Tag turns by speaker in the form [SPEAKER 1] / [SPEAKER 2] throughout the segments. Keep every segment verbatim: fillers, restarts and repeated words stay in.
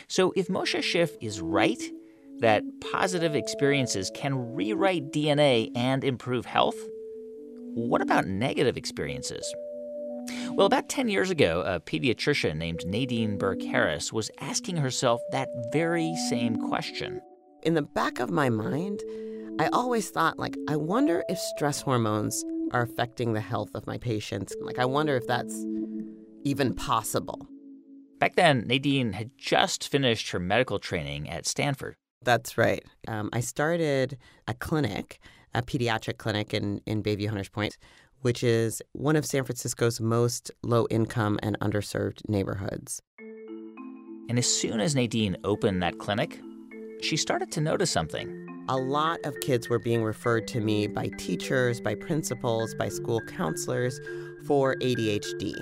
[SPEAKER 1] So if Moshe Schiff is right that positive experiences can rewrite D N A and improve health, what about negative experiences? Well, about ten years ago, a pediatrician named Nadine Burke-Harris was asking herself that very same question.
[SPEAKER 2] In the back of my mind, I always thought, like, I wonder if stress hormones are affecting the health of my patients. Like, I wonder if that's even possible.
[SPEAKER 1] Back then, Nadine had just finished her medical training at Stanford.
[SPEAKER 2] That's right. Um, I started a clinic, a pediatric clinic in, in Bayview Hunters Point, which is one of San Francisco's most low-income and underserved neighborhoods.
[SPEAKER 1] And as soon as Nadine opened that clinic, she started to notice something.
[SPEAKER 2] A lot of kids were being referred to me by teachers, by principals, by school counselors for A D H D.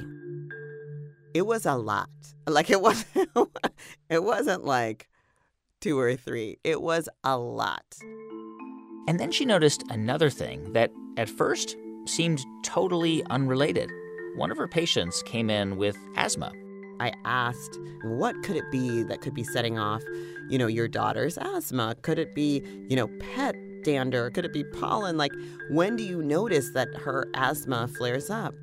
[SPEAKER 2] It was a lot. Like, it wasn't, it wasn't like two or three. It was a lot.
[SPEAKER 1] And then she noticed another thing that, at first, seemed totally unrelated. One of her patients came in with asthma.
[SPEAKER 2] I asked, what could it be that could be setting off, you know, your daughter's asthma? Could it be, you know, pet dander? Could it be pollen? Like, when do you notice that her asthma flares up?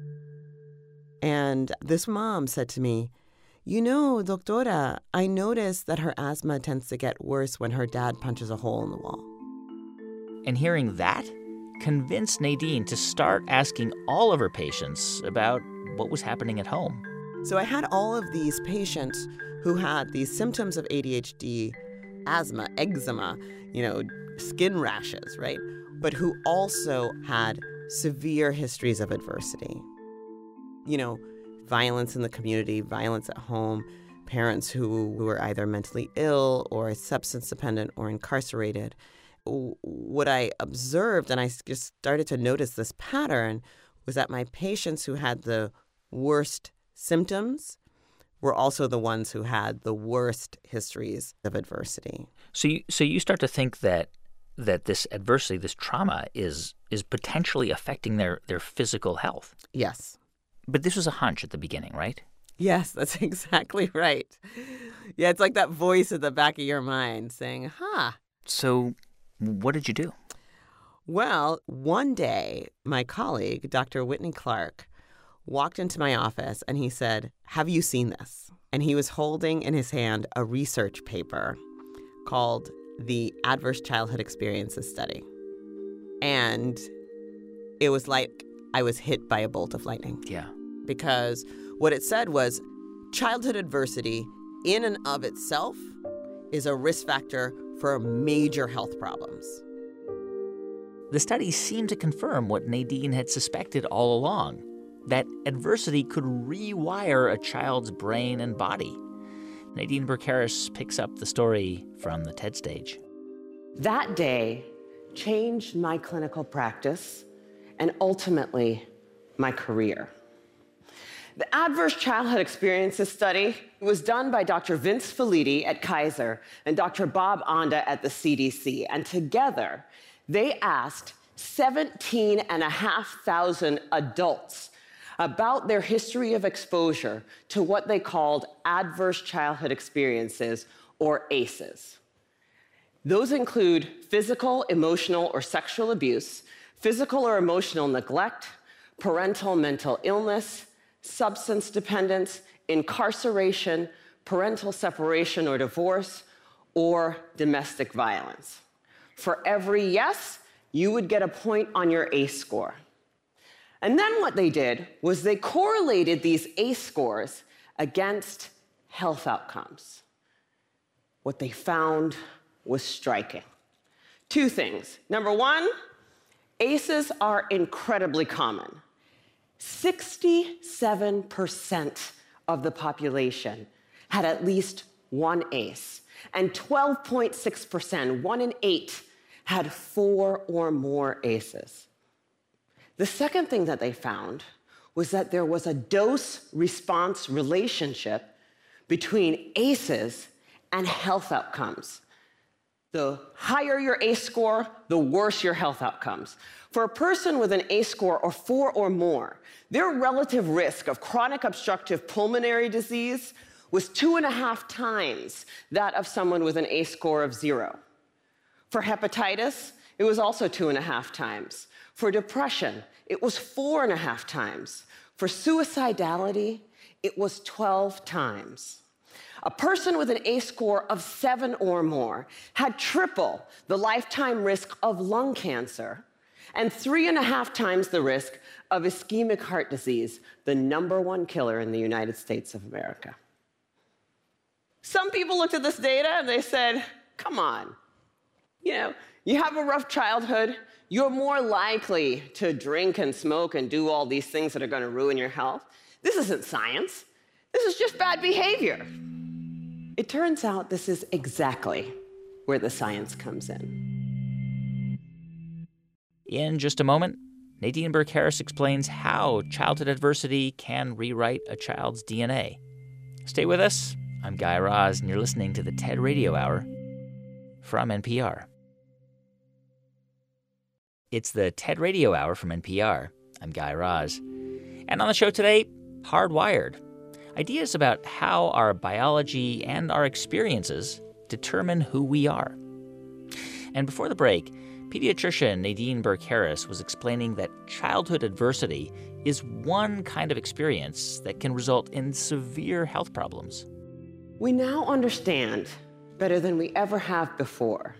[SPEAKER 2] And this mom said to me, you know, doctora, I noticed that her asthma tends to get worse when her dad punches a hole in the wall.
[SPEAKER 1] And hearing that convinced Nadine to start asking all of her patients about what was happening at home.
[SPEAKER 2] So I had all of these patients who had these symptoms of A D H D, asthma, eczema, you know, skin rashes, right? But who also had severe histories of adversity. You know, violence in the community, violence at home, parents who were either mentally ill or substance dependent or incarcerated. What I observed, and I just started to notice this pattern, was that my patients who had the worst symptoms were also the ones who had the worst histories of adversity.
[SPEAKER 1] So you, so you start to think that that this adversity, this trauma, is is potentially affecting their, their physical health.
[SPEAKER 2] Yes.
[SPEAKER 1] But this was a hunch at the beginning, right?
[SPEAKER 2] Yes, that's exactly right. Yeah, it's like that voice at the back of your mind saying, huh.
[SPEAKER 1] So what did you do?
[SPEAKER 2] Well, one day, my colleague, Doctor Whitney Clark, walked into my office and he said, have you seen this? And he was holding in his hand a research paper called the Adverse Childhood Experiences Study. And it was like I was hit by a bolt of lightning.
[SPEAKER 1] Yeah.
[SPEAKER 2] Because what it said was childhood adversity in and of itself is a risk factor for major health problems.
[SPEAKER 1] The study seemed to confirm what Nadine had suspected all along, that adversity could rewire a child's brain and body. Nadine Burke-Harris picks up the story from the TED stage.
[SPEAKER 3] That day changed my clinical practice and ultimately my career. The Adverse Childhood Experiences Study was done by Doctor Vince Felitti at Kaiser and Doctor Bob Onda at the C D C. And together, they asked seventeen and a half thousand adults about their history of exposure to what they called adverse childhood experiences, or A C Es. Those include physical, emotional, or sexual abuse, physical or emotional neglect, parental mental illness, substance dependence, incarceration, parental separation or divorce, or domestic violence. For every yes, you would get a point on your A C E score. And then what they did was they correlated these A C E scores against health outcomes. What they found was striking. Two things. Number one, A C Es are incredibly common. sixty-seven percent of the population had at least one A C E, and twelve point six percent, one in eight, had four or more A C Es. The second thing that they found was that there was a dose-response relationship between A C Es and health outcomes. The higher your A C E score, the worse your health outcomes. For a person with an A C E score of four or more, their relative risk of chronic obstructive pulmonary disease was two and a half times that of someone with an A score of zero. For hepatitis, it was also two and a half times. For depression, it was four and a half times. For suicidality, it was twelve times. A person with an A score of seven or more had triple the lifetime risk of lung cancer and three and a half times the risk of ischemic heart disease, the number one killer in the United States of America. Some people looked at this data and they said, come on, you know, you have a rough childhood, you're more likely to drink and smoke and do all these things that are going to ruin your health. This isn't science. This is just bad behavior. It turns out this is exactly where the science comes in.
[SPEAKER 1] In just a moment, Nadine Burke Harris explains how childhood adversity can rewrite a child's D N A. Stay with us. I'm Guy Raz, and you're listening to the TED Radio Hour from N P R. It's the TED Radio Hour from N P R. I'm Guy Raz. And on the show today, Hardwired. Ideas about how our biology and our experiences determine who we are. And before the break, pediatrician Nadine Burke Harris was explaining that childhood adversity is one kind of experience that can result in severe health problems.
[SPEAKER 3] We now understand, better than we ever have before,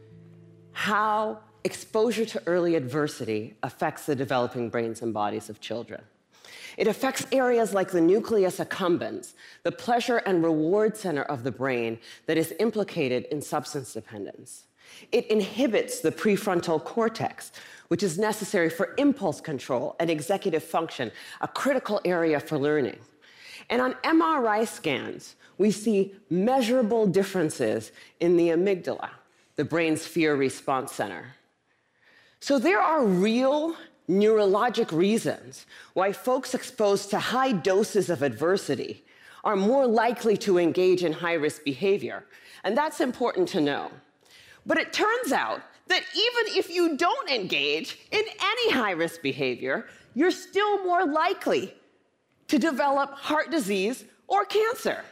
[SPEAKER 3] how exposure to early adversity affects the developing brains and bodies of children. It affects areas like the nucleus accumbens, the pleasure and reward center of the brain that is implicated in substance dependence. It inhibits the prefrontal cortex, which is necessary for impulse control and executive function, a critical area for learning. And on M R I scans, we see measurable differences in the amygdala, the brain's fear response center. So there are real neurologic reasons why folks exposed to high doses of adversity are more likely to engage in high-risk behavior. And that's important to know. But it turns out that even if you don't engage in any high-risk behavior, you're still more likely to develop heart disease or cancer.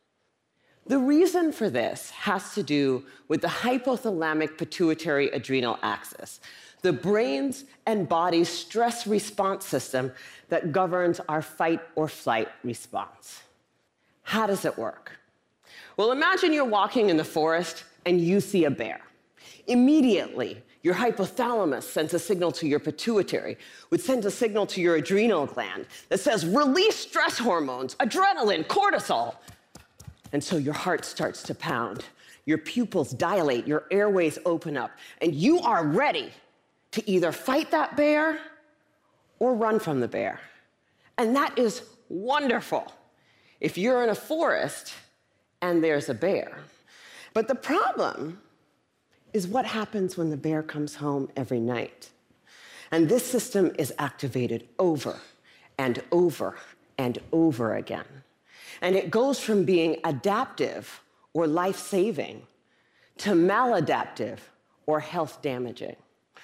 [SPEAKER 3] The reason for this has to do with the hypothalamic pituitary adrenal axis, the brain's and body's stress response system that governs our fight or flight response. How does it work? Well, imagine you're walking in the forest and you see a bear. Immediately, your hypothalamus sends a signal to your pituitary, which sends a signal to your adrenal gland that says, release stress hormones, adrenaline, cortisol. And so your heart starts to pound, your pupils dilate, your airways open up, and you are ready to either fight that bear or run from the bear. And that is wonderful if you're in a forest and there's a bear. But the problem is what happens when the bear comes home every night. And this system is activated over and over and over again. And it goes from being adaptive or life-saving to maladaptive or health-damaging.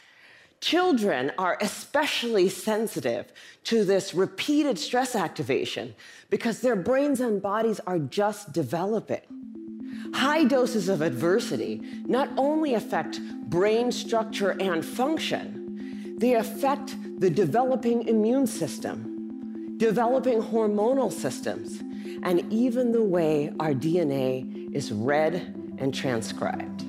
[SPEAKER 3] Children are especially sensitive to this repeated stress activation because their brains and bodies are just developing. High doses of adversity not only affect brain structure and function, they affect the developing immune system, developing hormonal systems, and even the way our D N A is read and transcribed.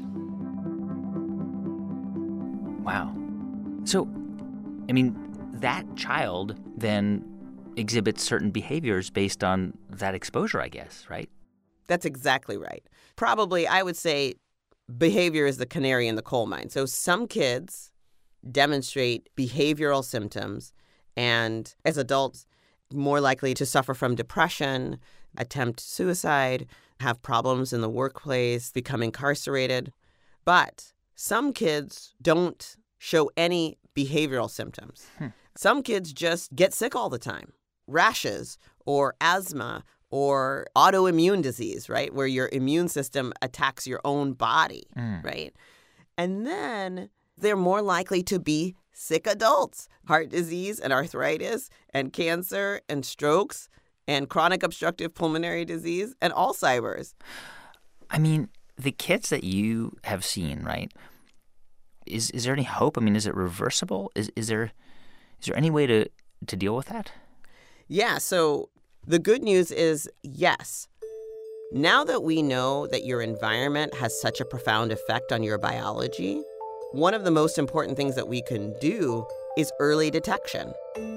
[SPEAKER 1] Wow. So, I mean, that child then exhibits certain behaviors based on that exposure, I guess, right?
[SPEAKER 2] That's exactly right. Probably, I would say, behavior is the canary in the coal mine. So some kids demonstrate behavioral symptoms, and as adults, more likely to suffer from depression, attempt suicide, have problems in the workplace, become incarcerated. But some kids don't show any behavioral symptoms. Hmm. Some kids just get sick all the time. Rashes or asthma or autoimmune disease, right? Where your immune system attacks your own body, mm. right? And then they're more likely to be sick adults. Heart disease and arthritis and cancer and strokes and chronic obstructive pulmonary disease and Alzheimer's.
[SPEAKER 1] I mean, the kids that you have seen, right? Is is there any hope? I mean, is it reversible? Is is there is there any way to, to deal with that?
[SPEAKER 2] Yeah, so the good news is yes. Now that we know that your environment has such a profound effect on your biology, one of the most important things that we can do is early detection.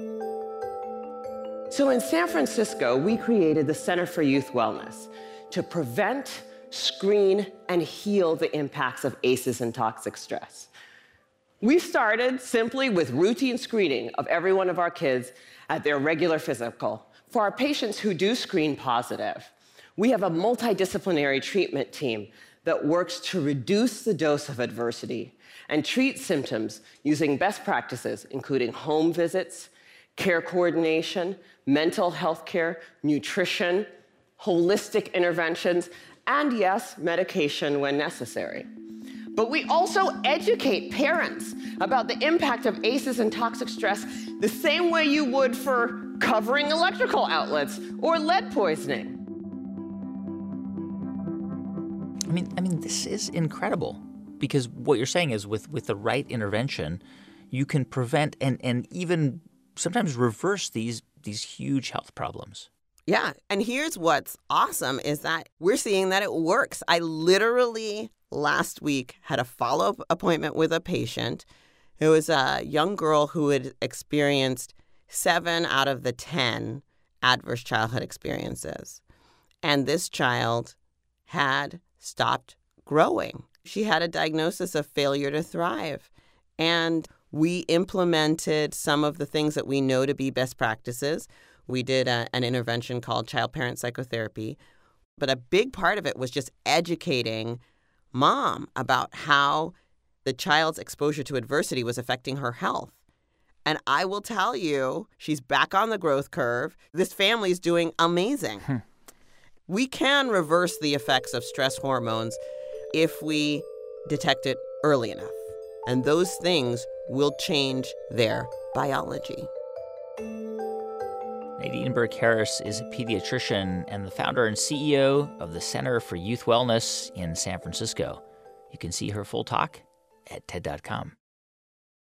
[SPEAKER 3] So in San Francisco, we created the Center for Youth Wellness to prevent, screen, and heal the impacts of A C Es and toxic stress. We started simply with routine screening of every one of our kids at their regular physical. For our patients who do screen positive, we have a multidisciplinary treatment team that works to reduce the dose of adversity and treat symptoms using best practices, including home visits, care coordination, mental health care, nutrition, holistic interventions, and yes, medication when necessary. But we also educate parents about the impact of A C Es and toxic stress the same way you would for covering electrical outlets or lead poisoning.
[SPEAKER 1] I mean, I mean, this is incredible because what you're saying is with, with the right intervention, you can prevent and, and even sometimes reverse these these huge health problems.
[SPEAKER 2] Yeah, and here's what's awesome is that we're seeing that it works. I literally last week had a follow-up appointment with a patient who was a young girl who had experienced seven out of the ten adverse childhood experiences. And this child had stopped growing. She had a diagnosis of failure to thrive. And we implemented some of the things that we know to be best practices. We did a, an intervention called child-parent psychotherapy. But a big part of it was just educating mom about how the child's exposure to adversity was affecting her health. And I will tell you, she's back on the growth curve. This family's doing amazing. Hmm. We can reverse the effects of stress hormones if we detect it early enough. And those things will change their biology.
[SPEAKER 1] Nadine Burke Harris is a pediatrician and the founder and C E O of the Center for Youth Wellness in San Francisco. You can see her full talk at T E D dot com.